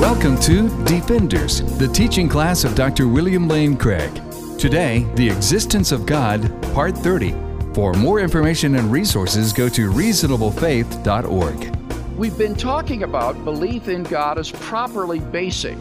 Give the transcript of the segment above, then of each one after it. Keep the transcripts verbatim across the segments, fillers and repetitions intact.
Welcome to Defenders, the teaching class of Doctor William Lane Craig. Today, The Existence of God, Part thirty. For more information and resources, go to reasonable faith dot org. We've been talking about belief in God as properly basic.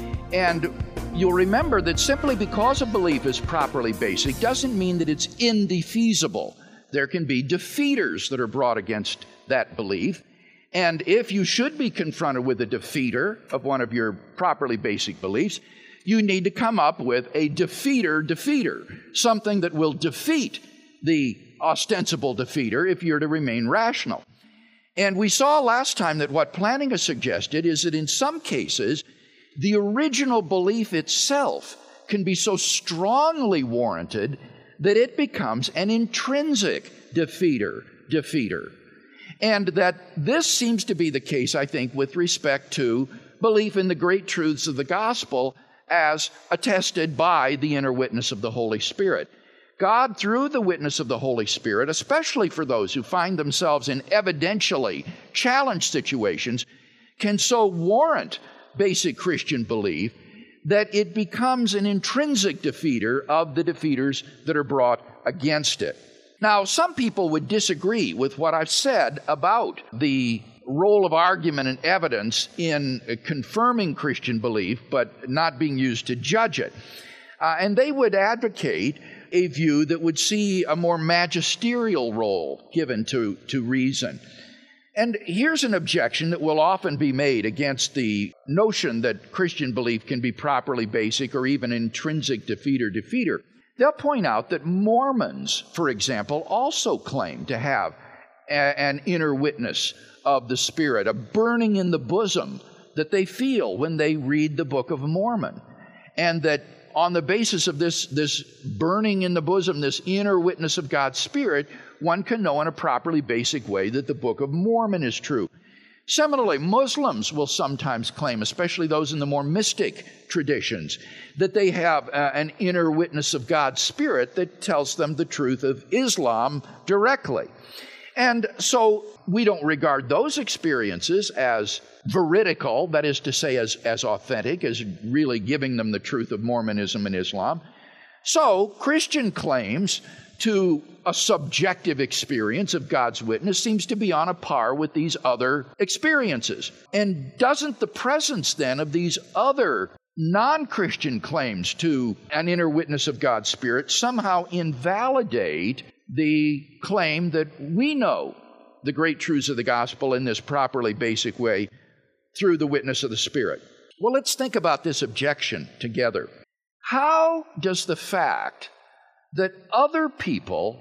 And you'll remember that simply because a belief is properly basic doesn't mean that it's indefeasible. There can be defeaters that are brought against that belief. And if you should be confronted with a defeater of one of your properly basic beliefs, you need to come up with a defeater defeater, something that will defeat the ostensible defeater if you're to remain rational. And we saw last time that what Plantinga has suggested is that in some cases, the original belief itself can be so strongly warranted that it becomes an intrinsic defeater defeater. And that this seems to be the case, I think, with respect to belief in the great truths of the gospel as attested by the inner witness of the Holy Spirit. God, through the witness of the Holy Spirit, especially for those who find themselves in evidentially challenged situations, can so warrant basic Christian belief that it becomes an intrinsic defeater of the defeaters that are brought against it. Now, some people would disagree with what I've said about the role of argument and evidence in confirming Christian belief, but not being used to judge it. Uh, and they would advocate a view that would see a more magisterial role given to, to reason. And here's an objection that will often be made against the notion that Christian belief can be properly basic or even intrinsic defeater-defeater. They'll point out that Mormons, for example, also claim to have a, an inner witness of the Spirit, a burning in the bosom that they feel when they read the Book of Mormon. And that on the basis of this, this burning in the bosom, this inner witness of God's Spirit, one can know in a properly basic way that the Book of Mormon is true. Similarly, Muslims will sometimes claim, especially those in the more mystic traditions, that they have uh, an inner witness of God's Spirit that tells them the truth of Islam directly. And so we don't regard those experiences as veridical, that is to say, as, as authentic, as really giving them the truth of Mormonism and Islam. So Christian claims to a subjective experience of God's witness seems to be on a par with these other experiences. And doesn't the presence then of these other non-Christian claims to an inner witness of God's Spirit somehow invalidate the claim that we know the great truths of the gospel in this properly basic way through the witness of the Spirit? Well, let's think about this objection together. How does the fact that other people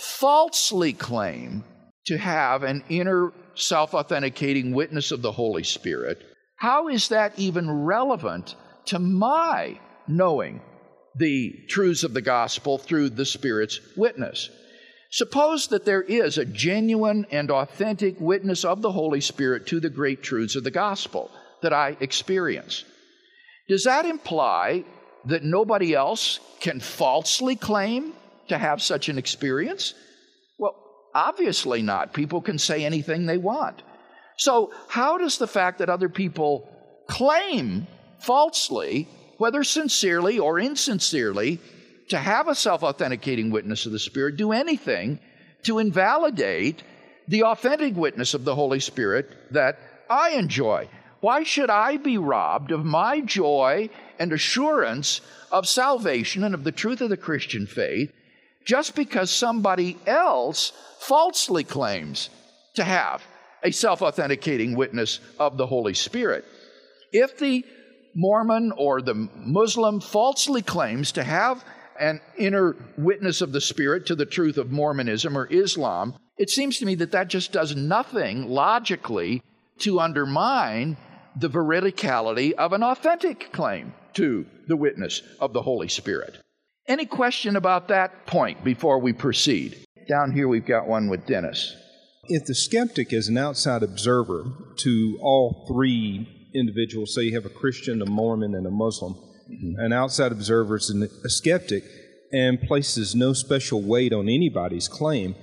falsely claim to have an inner self-authenticating witness of the Holy Spirit, how is that even relevant to my knowing the truths of the gospel through the Spirit's witness? Suppose that there is a genuine and authentic witness of the Holy Spirit to the great truths of the gospel that I experience. Does that imply that nobody else can falsely claim to have such an experience? Well, obviously not. People can say anything they want. So how does the fact that other people claim falsely, whether sincerely or insincerely, to have a self-authenticating witness of the Spirit do anything to invalidate the authentic witness of the Holy Spirit that I enjoy? Why should I be robbed of my joy and assurance of salvation and of the truth of the Christian faith just because somebody else falsely claims to have a self-authenticating witness of the Holy Spirit? If the Mormon or the Muslim falsely claims to have an inner witness of the Spirit to the truth of Mormonism or Islam, it seems to me that that just does nothing logically to undermine the veridicality of an authentic claim to the witness of the Holy Spirit. Any question about that point before we proceed? Down here we've got one with Dennis. If the skeptic is an outside observer to all three individuals, say you have a Christian, a Mormon, and a Muslim, mm-hmm. an outside observer is a skeptic and places no special weight on anybody's claim,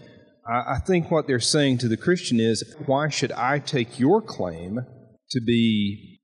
I think what they're saying to the Christian is, why should I take your claim to be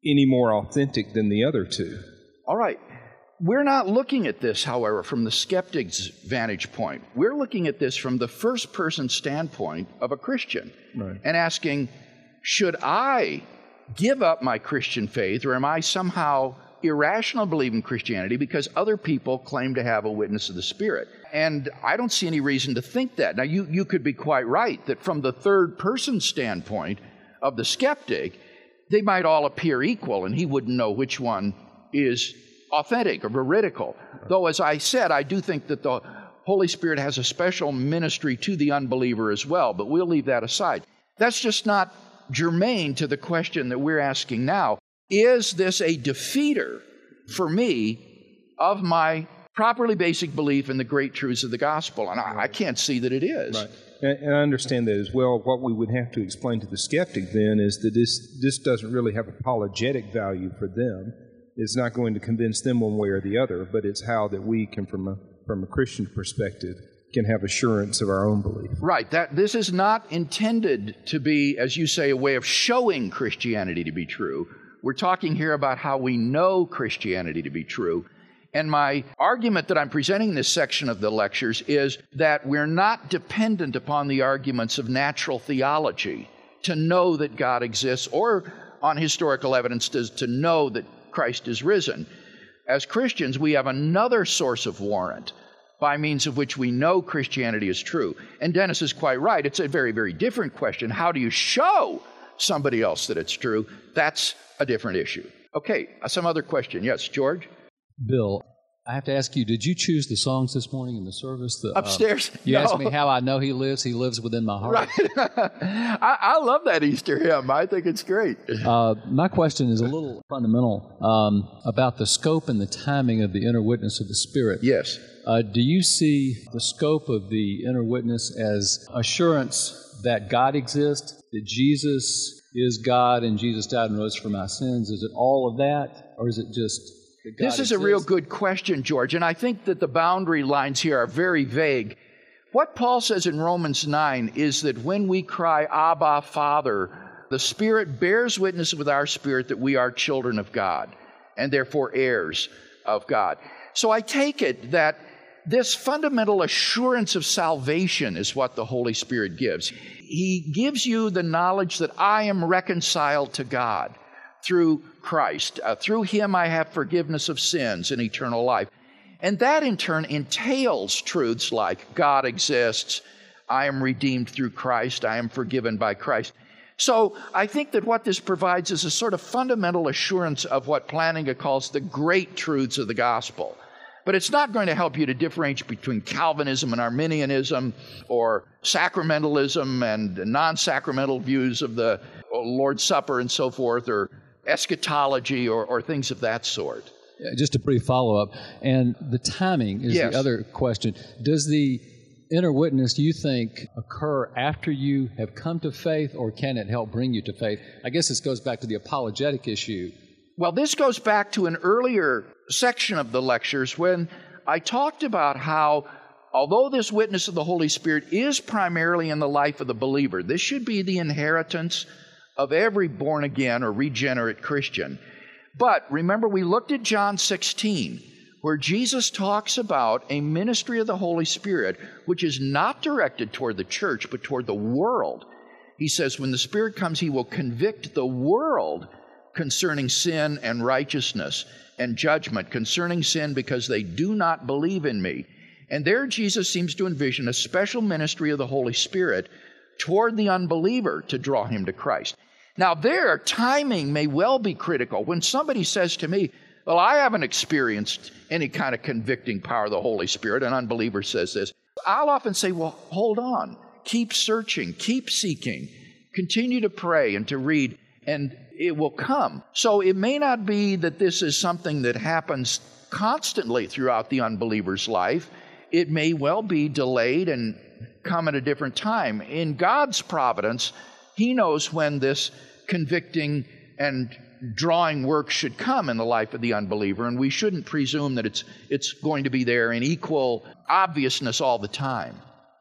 any more authentic than the other two. All right. We're not looking at this, however, from the skeptic's vantage point. We're looking at this from the first-person standpoint of a Christian, right, and asking, should I give up my Christian faith, or am I somehow irrational to believe in Christianity because other people claim to have a witness of the Spirit? And I don't see any reason to think that. Now, you, you could be quite right that from the third-person standpoint of the skeptic, they might all appear equal, and he wouldn't know which one is authentic or veridical. Though, as I said, I do think that the Holy Spirit has a special ministry to the unbeliever as well, but we'll leave that aside. That's just not germane to the question that we're asking now. Is this a defeater for me of my properly basic belief in the great truths of the gospel? And I, I can't see that it is. Right. And, and I understand that as well. What we would have to explain to the skeptic then is that this, this doesn't really have apologetic value for them. It's not going to convince them one way or the other, but it's how that we can, from a, from a Christian perspective, can have assurance of our own belief. Right. That this is not intended to be, as you say, a way of showing Christianity to be true. We're talking here about how we know Christianity to be true. And my argument that I'm presenting in this section of the lectures is that we're not dependent upon the arguments of natural theology to know that God exists, or on historical evidence to, to know that Christ is risen. As Christians, we have another source of warrant by means of which we know Christianity is true. And Dennis is quite right. It's a very, very different question. How do you show somebody else that it's true? That's a different issue. Okay, some other question. Yes, George? Bill, I have to ask you, did you choose the songs this morning in the service? The, Upstairs? Uh, you no. asked me how I know He lives. He lives within my heart. Right. I, I love that Easter hymn. I think it's great. Uh, my question is a little fundamental um, about the scope and the timing of the inner witness of the Spirit. Yes. Uh, do you see the scope of the inner witness as assurance that God exists, that Jesus is God and Jesus died and rose for my sins? Is it all of that, or is it just that God This is exists? a real good question, George, and I think that the boundary lines here are very vague. What Paul says in Romans nine is that when we cry, Abba, Father, the Spirit bears witness with our spirit that we are children of God and therefore heirs of God. So I take it that this fundamental assurance of salvation is what the Holy Spirit gives. He gives you the knowledge that I am reconciled to God through Christ. Uh, through Him I have forgiveness of sins and eternal life. And that in turn entails truths like God exists, I am redeemed through Christ, I am forgiven by Christ. So I think that what this provides is a sort of fundamental assurance of what Plantinga calls the great truths of the gospel. But it's not going to help you to differentiate between Calvinism and Arminianism, or sacramentalism and non-sacramental views of the Lord's Supper and so forth, or eschatology, or, or things of that sort. Yeah, just a brief follow-up. And the timing is Yes. the other question. Does the inner witness, you think, occur after you have come to faith, or can it help bring you to faith? I guess this goes back to the apologetic issue. Well, this goes back to an earlier section of the lectures when I talked about how, although this witness of the Holy Spirit is primarily in the life of the believer, this should be the inheritance of every born-again or regenerate Christian. But remember, we looked at John sixteen, where Jesus talks about a ministry of the Holy Spirit, which is not directed toward the church, but toward the world. He says, when the Spirit comes, He will convict the world concerning sin and righteousness and judgment, concerning sin because they do not believe in me. And there Jesus seems to envision a special ministry of the Holy Spirit toward the unbeliever to draw him to Christ. Now there, timing may well be critical. When somebody says to me, well, I haven't experienced any kind of convicting power of the Holy Spirit, an unbeliever says this, I'll often say, well, hold on. Keep searching, keep seeking, continue to pray and to read, and it will come. So it may not be that this is something that happens constantly throughout the unbeliever's life. It may well be delayed and come at a different time. In God's providence, He knows when this convicting and drawing work should come in the life of the unbeliever, and we shouldn't presume that it's it's going to be there in equal obviousness all the time.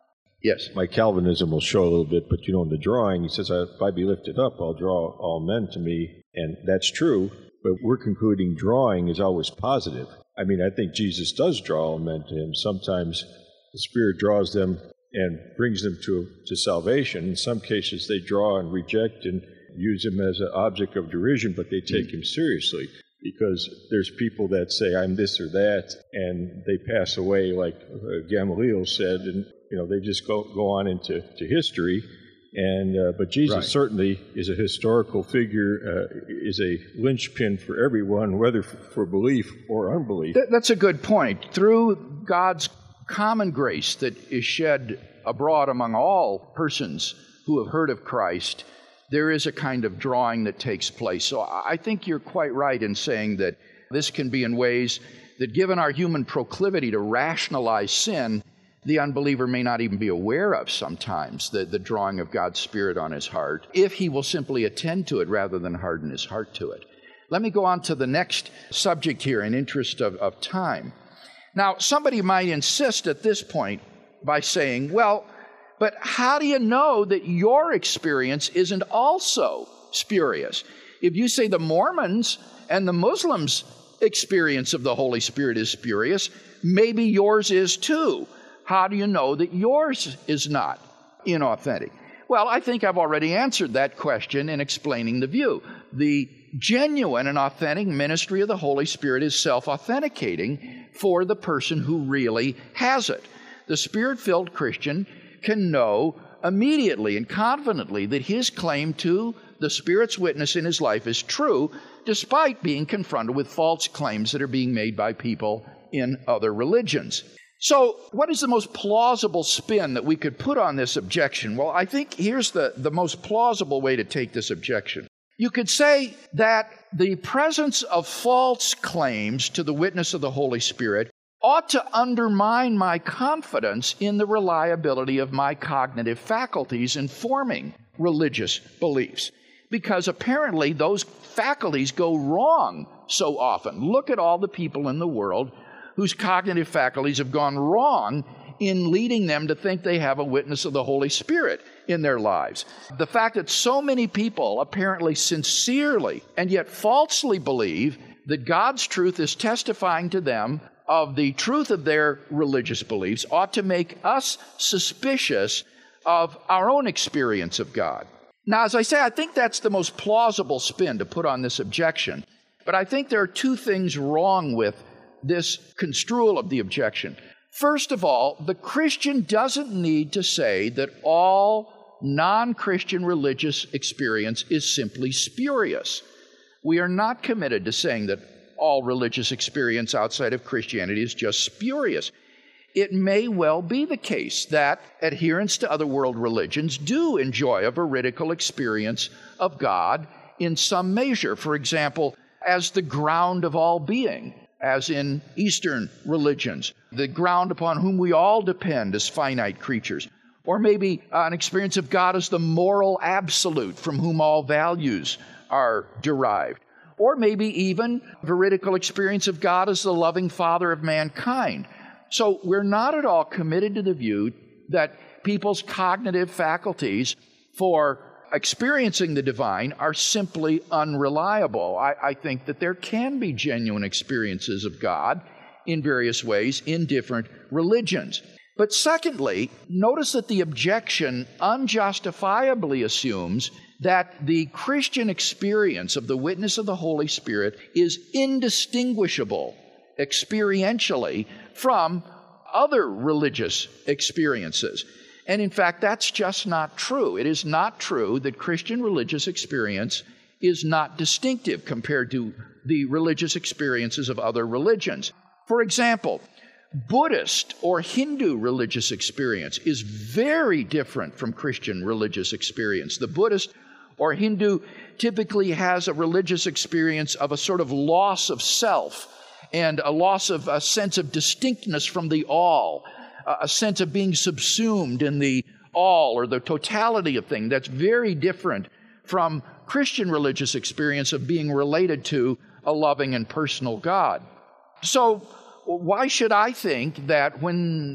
Yes. My Calvinism will show a little bit, but you know, in the drawing, he says, if I be lifted up, I'll draw all men to me. And that's true, but we're concluding drawing is always positive. I mean, I think Jesus does draw all men to him. Sometimes the Spirit draws them and brings them to, to salvation. In some cases, they draw and reject and use him as an object of derision, but they take mm. him seriously. Because there's people that say, I'm this or that, and they pass away, like uh, Gamaliel said, and you know, they just go, go on into to history. And uh, but Jesus right. certainly is a historical figure, uh, is a linchpin for everyone, whether for, for belief or unbelief. Th- that's a good point. Through God's common grace that is shed abroad among all persons who have heard of Christ, there is a kind of drawing that takes place. So I think you're quite right in saying that this can be in ways that, given our human proclivity to rationalize sin, the unbeliever may not even be aware of sometimes, the, the drawing of God's Spirit on his heart, if he will simply attend to it rather than harden his heart to it. Let me go on to the next subject here in interest of, of time. Now, somebody might insist at this point by saying, well, but how do you know that your experience isn't also spurious? If you say the Mormons and the Muslims' experience of the Holy Spirit is spurious, maybe yours is too. How do you know that yours is not inauthentic? Well, I think I've already answered that question in explaining the view. The genuine and authentic ministry of the Holy Spirit is self-authenticating for the person who really has it. The Spirit-filled Christian can know immediately and confidently that his claim to the Spirit's witness in his life is true, despite being confronted with false claims that are being made by people in other religions. So what is the most plausible spin that we could put on this objection? Well, I think here's the, the most plausible way to take this objection. You could say that the presence of false claims to the witness of the Holy Spirit ought to undermine my confidence in the reliability of my cognitive faculties in forming religious beliefs, because apparently those faculties go wrong so often. Look at all the people in the world whose cognitive faculties have gone wrong in leading them to think they have a witness of the Holy Spirit in their lives. The fact that so many people apparently sincerely and yet falsely believe that God's truth is testifying to them of the truth of their religious beliefs ought to make us suspicious of our own experience of God. Now, as I say, I think that's the most plausible spin to put on this objection. But I think there are two things wrong with this construal of the objection. First of all, the Christian doesn't need to say that all non-Christian religious experience is simply spurious. We are not committed to saying that all religious experience outside of Christianity is just spurious. It may well be the case that adherents to other world religions do enjoy a veridical experience of God in some measure. For example, as the ground of all being, as in Eastern religions, the ground upon whom we all depend as finite creatures. Or maybe uh, an experience of God as the moral absolute from whom all values are derived. Or maybe even veridical experience of God as the loving Father of mankind. So we're not at all committed to the view that people's cognitive faculties for experiencing the divine are simply unreliable. I, I think that there can be genuine experiences of God in various ways in different religions. But secondly, notice that the objection unjustifiably assumes that the Christian experience of the witness of the Holy Spirit is indistinguishable experientially from other religious experiences. And in fact, that's just not true. It is not true that Christian religious experience is not distinctive compared to the religious experiences of other religions. For example, Buddhist or Hindu religious experience is very different from Christian religious experience. The Buddhist or Hindu typically has a religious experience of a sort of loss of self and a loss of a sense of distinctness from the all, a sense of being subsumed in the all or the totality of things. That's very different from Christian religious experience of being related to a loving and personal God. So why should I think that when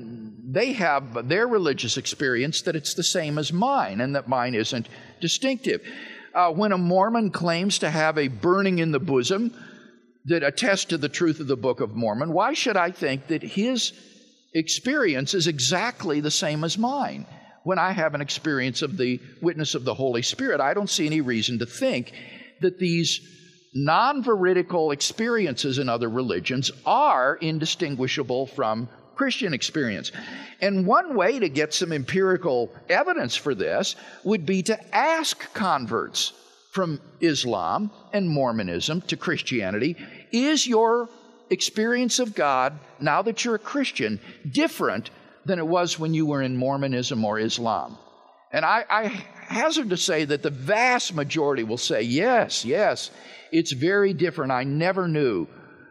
they have their religious experience that it's the same as mine and that mine isn't distinctive. Uh, when a Mormon claims to have a burning in the bosom that attests to the truth of the Book of Mormon, why should I think that his experience is exactly the same as mine? When I have an experience of the witness of the Holy Spirit, I don't see any reason to think that these non-veridical experiences in other religions are indistinguishable from Christian experience. And one way to get some empirical evidence for this would be to ask converts from Islam and Mormonism to Christianity, is your experience of God, now that you're a Christian, different than it was when you were in Mormonism or Islam? And I, I hazard to say that the vast majority will say, yes, yes, it's very different. I never knew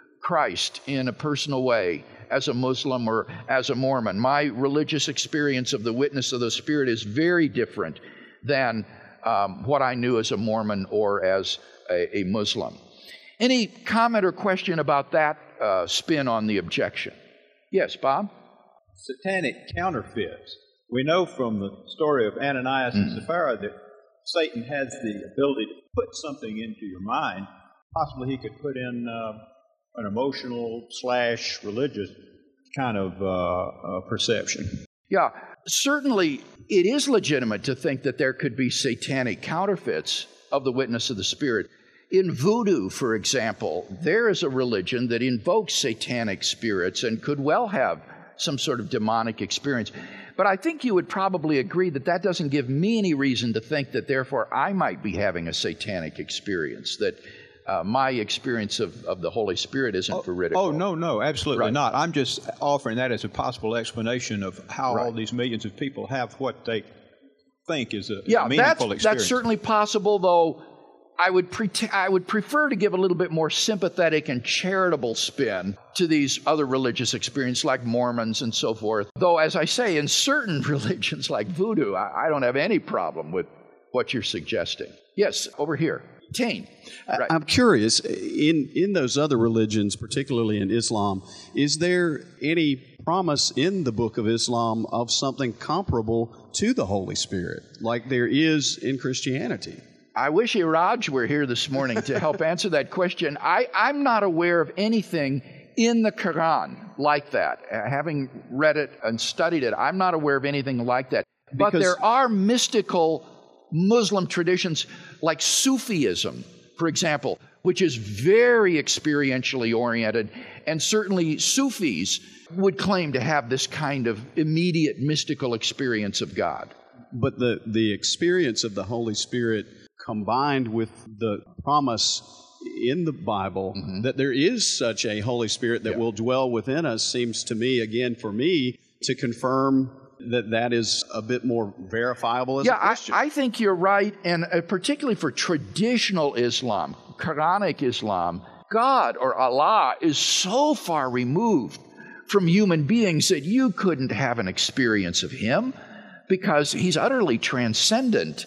Christ in a personal way as a Muslim or as a Mormon. My religious experience of the witness of the Spirit is very different than um, what I knew as a Mormon or as a, a Muslim. Any comment or question about that uh, spin on the objection? Yes, Bob? Satanic counterfeits. We know from the story of Ananias mm. and Sapphira that Satan has the ability to put something into your mind. Possibly he could put in uh, an emotional slash religious kind of uh, uh, perception. Yeah, certainly it is legitimate to think that there could be satanic counterfeits of the witness of the Spirit. In voodoo, for example, there is a religion that invokes satanic spirits and could well have some sort of demonic experience. But I think you would probably agree that that doesn't give me any reason to think that therefore I might be having a satanic experience, that uh, my experience of, of the Holy Spirit isn't oh, veridical. Oh, no, no, absolutely right. not. I'm just offering that as a possible explanation of how right. all these millions of people have what they think is a, yeah, a meaningful that's, experience. that's certainly possible, though I would pre- I would prefer to give a little bit more sympathetic and charitable spin to these other religious experiences like Mormons and so forth. Though, as I say, in certain religions like voodoo, I, I don't have any problem with what you're suggesting. Yes, over here. Tain. Right. I'm curious, in, in those other religions, particularly in Islam, is there any promise in the Book of Islam of something comparable to the Holy Spirit, like there is in Christianity? I wish Iraj were here this morning to help answer that question. I, I'm not aware of anything in the Quran like that. Uh, having read it and studied it, I'm not aware of anything like that. But Because there are mystical Muslim traditions like Sufism, for example, which is very experientially oriented, and certainly Sufis would claim to have this kind of immediate mystical experience of God. But the, the experience of the Holy Spirit combined with the promise in the Bible mm-hmm. that there is such a Holy Spirit that yeah. will dwell within us seems to me, again, for me, to confirm that that is a bit more verifiable as yeah, a Christian. I, I think you're right, and uh, particularly for traditional Islam, Quranic Islam, God or Allah is so far removed from human beings that you couldn't have an experience of Him because He's utterly transcendent.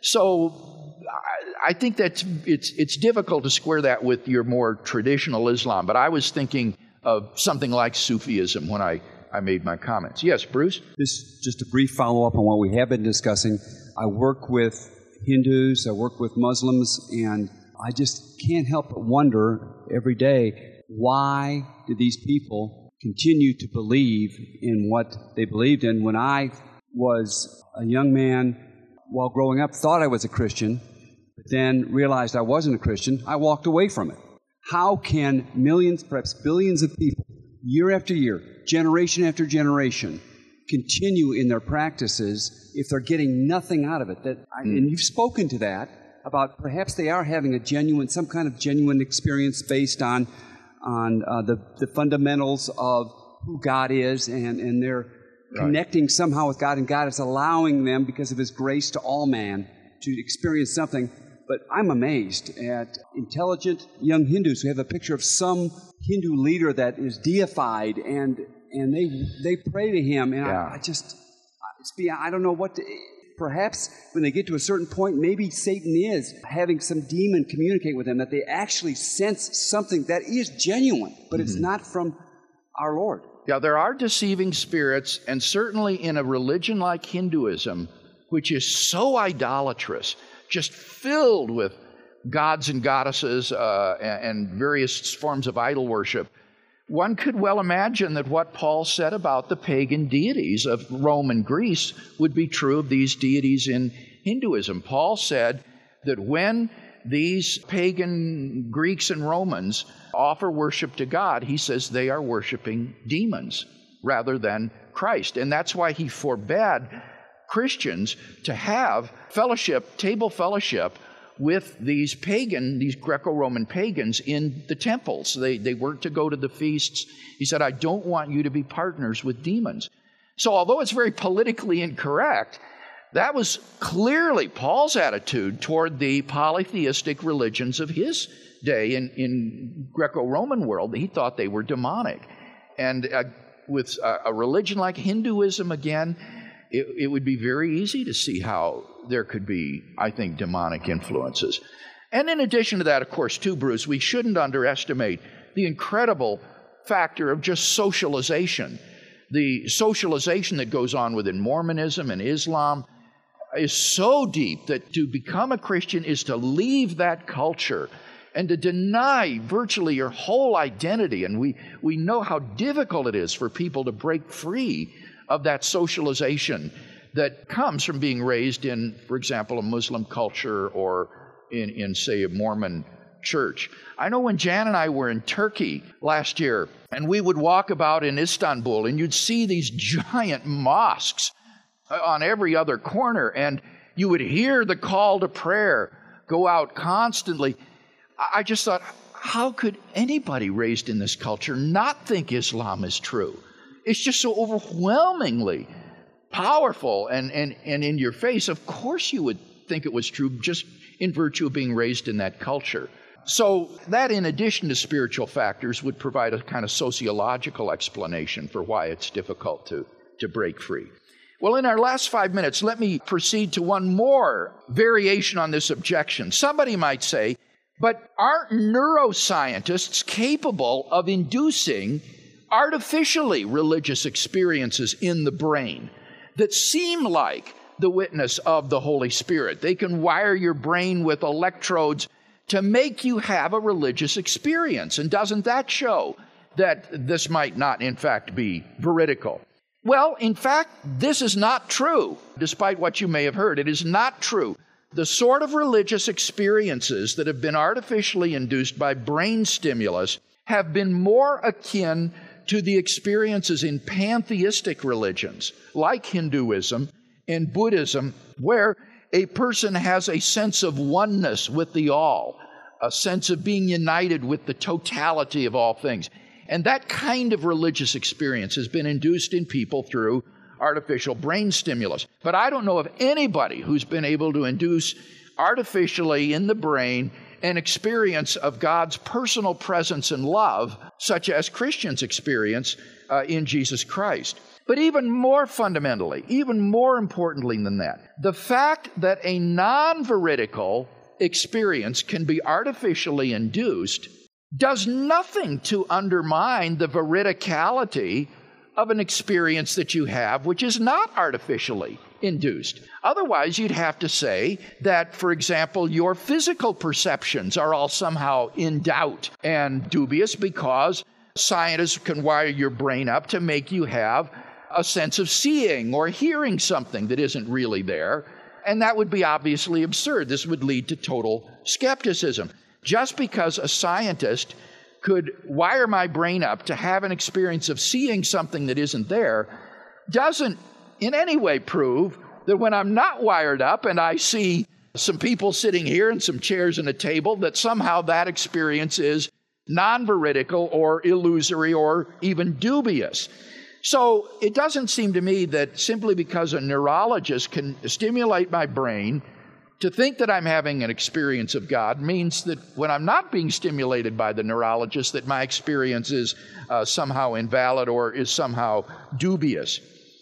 So I think that it's it's difficult to square that with your more traditional Islam, but I was thinking of something like Sufism when I, I made my comments. Yes, Bruce? This just a brief follow-up on what we have been discussing. I work with Hindus, I work with Muslims, and I just can't help but wonder every day, why do these people continue to believe in what they believed in? When I was a young man, while growing up, thought I was a Christian, but then realized I wasn't a Christian, I walked away from it. How can millions, perhaps billions of people, year after year, generation after generation, continue in their practices if they're getting nothing out of it? That, I, and you've spoken to that, about perhaps they are having a genuine, some kind of genuine experience based on, on uh, the, the fundamentals of who God is, and, and they're right. connecting somehow with God, and God is allowing them, because of His grace to all man, to experience something. But I'm amazed at intelligent young Hindus who have a picture of some Hindu leader that is deified, and and they they pray to him, and yeah. I, I just it's beyond, I don't know what to, perhaps when they get to a certain point, maybe Satan is having some demon communicate with them, that they actually sense something that is genuine, but mm-hmm. it's not from our Lord. Yeah, there are deceiving spirits, and certainly in a religion like Hinduism, which is so idolatrous, just filled with gods and goddesses uh, and various forms of idol worship, one could well imagine that what Paul said about the pagan deities of Rome and Greece would be true of these deities in Hinduism. Paul said that when these pagan Greeks and Romans offer worship to God, he says they are worshiping demons rather than Christ. And that's why he forbade Christians to have fellowship, table fellowship, with these pagan, these Greco-Roman pagans in the temples. They, they weren't to go to the feasts. He said, I don't want you to be partners with demons. So although it's very politically incorrect, that was clearly Paul's attitude toward the polytheistic religions of his day in, in Greco-Roman world. He thought they were demonic. And uh, with a, a religion like Hinduism, again, it, it would be very easy to see how there could be, I think, demonic influences. And in addition to that, of course, too, Bruce, we shouldn't underestimate the incredible factor of just socialization. The socialization that goes on within Mormonism and Islam is so deep that to become a Christian is to leave that culture and to deny virtually your whole identity. And we, we know how difficult it is for people to break free of that socialization that comes from being raised in, for example, a Muslim culture or in, in, say, a Mormon church. I know when Jan and I were in Turkey last year, and we would walk about in Istanbul, and you'd see these giant mosques on every other corner, and you would hear the call to prayer go out constantly. I just thought, how could anybody raised in this culture not think Islam is true? It's just so overwhelmingly powerful and, and, and in your face. Of course you would think it was true just in virtue of being raised in that culture. So that, in addition to spiritual factors, would provide a kind of sociological explanation for why it's difficult to, to break free. Well, in our last five minutes, let me proceed to one more variation on this objection. Somebody might say, but aren't neuroscientists capable of inducing artificially religious experiences in the brain that seem like the witness of the Holy Spirit? They can wire your brain with electrodes to make you have a religious experience. And doesn't that show that this might not, in fact, be veridical? Well, in fact, this is not true, despite what you may have heard. It is not true. The sort of religious experiences that have been artificially induced by brain stimulus have been more akin to the experiences in pantheistic religions, like Hinduism and Buddhism, where a person has a sense of oneness with the all, a sense of being united with the totality of all things. And that kind of religious experience has been induced in people through artificial brain stimulus. But I don't know of anybody who's been able to induce artificially in the brain an experience of God's personal presence and love, such as Christians experience uh, in Jesus Christ. But even more fundamentally, even more importantly than that, the fact that a non-veridical experience can be artificially induced does nothing to undermine the veridicality of an experience that you have which is not artificially induced. Otherwise, you'd have to say that, for example, your physical perceptions are all somehow in doubt and dubious because scientists can wire your brain up to make you have a sense of seeing or hearing something that isn't really there. And that would be obviously absurd. This would lead to total skepticism. Just because a scientist could wire my brain up to have an experience of seeing something that isn't there doesn't in any way prove that when I'm not wired up and I see some people sitting here and some chairs and a table, that somehow that experience is non-veridical or illusory or even dubious. So it doesn't seem to me that simply because a neurologist can stimulate my brain to think that I'm having an experience of God means that when I'm not being stimulated by the neurologist, that my experience is uh, somehow invalid or is somehow dubious.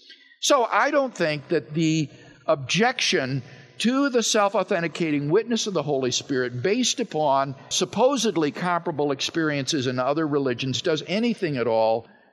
So I don't think that the objection to the self-authenticating witness of the Holy Spirit based upon supposedly comparable experiences in other religions does anything at all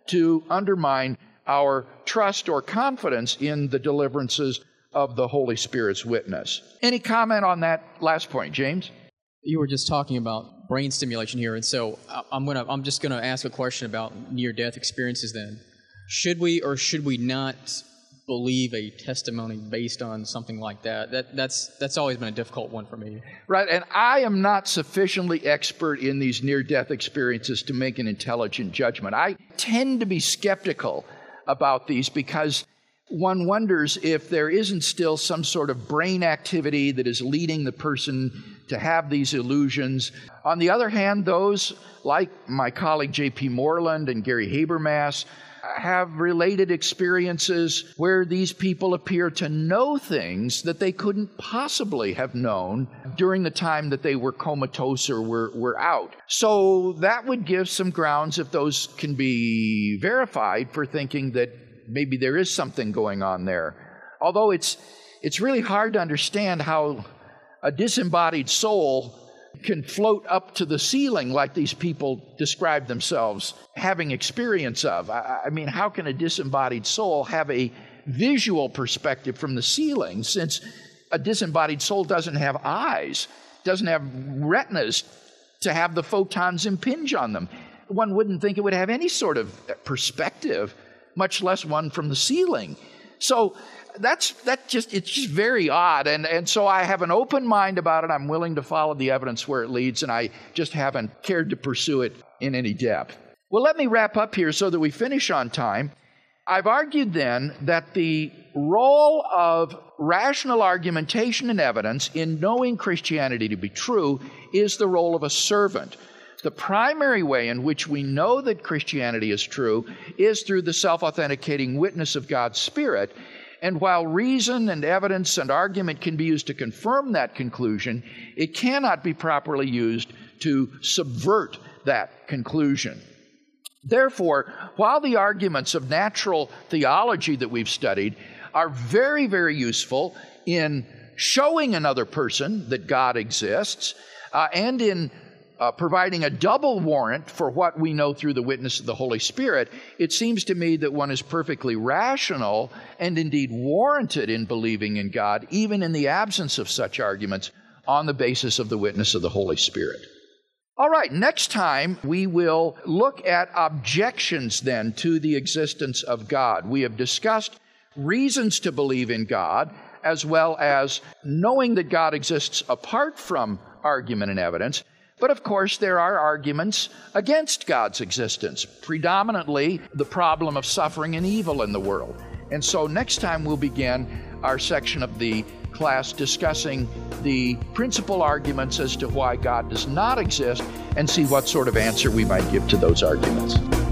to undermine our trust or confidence in the deliverances of the Holy Spirit's witness. Any comment on that last point, James? You were just talking about brain stimulation here, and so I'm gonna I'm just gonna ask a question about near-death experiences. Then, should we or should we not believe a testimony based on something like that? That that's that's always been a difficult one for me. Right, and I am not sufficiently expert in these near-death experiences to make an intelligent judgment. I tend to be skeptical about these because one wonders if there isn't still some sort of brain activity that is leading the person to have these illusions. On the other hand, those like my colleague J P Moreland and Gary Habermas have related experiences where these people appear to know things that they couldn't possibly have known during the time that they were comatose or were, were out. So that would give some grounds, if those can be verified, for thinking that maybe there is something going on there. Although it's it's really hard to understand how a disembodied soul can float up to the ceiling like these people describe themselves having experience of. I, I mean, how can a disembodied soul have a visual perspective from the ceiling, since a disembodied soul doesn't have eyes, doesn't have retinas to have the photons impinge on them? One wouldn't think it would have any sort of perspective, much less one from the ceiling. So that's that just it's just very odd, and and so I have an open mind about it. I'm willing to follow the evidence where it leads, and I just haven't cared to pursue it in any depth. Well, let me wrap up here so that we finish on time. I've argued then that the role of rational argumentation and evidence in knowing Christianity to be true is the role of a servant. The primary way in which we know that Christianity is true is through the self-authenticating witness of God's Spirit. And while reason and evidence and argument can be used to confirm that conclusion, it cannot be properly used to subvert that conclusion. Therefore, while the arguments of natural theology that we've studied are very, very useful in showing another person that God exists, uh, and in Uh, providing a double warrant for what we know through the witness of the Holy Spirit, it seems to me that one is perfectly rational and indeed warranted in believing in God, even in the absence of such arguments, on the basis of the witness of the Holy Spirit. All right, next time we will look at objections then to the existence of God. We have discussed reasons to believe in God, as well as knowing that God exists apart from argument and evidence. But of course, there are arguments against God's existence, predominantly the problem of suffering and evil in the world. And so next time we'll begin our section of the class discussing the principal arguments as to why God does not exist, and see what sort of answer we might give to those arguments.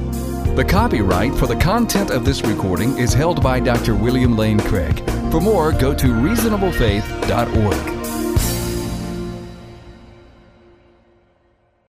The copyright for the content of this recording is held by Doctor William Lane Craig. For more, go to reasonable faith dot org.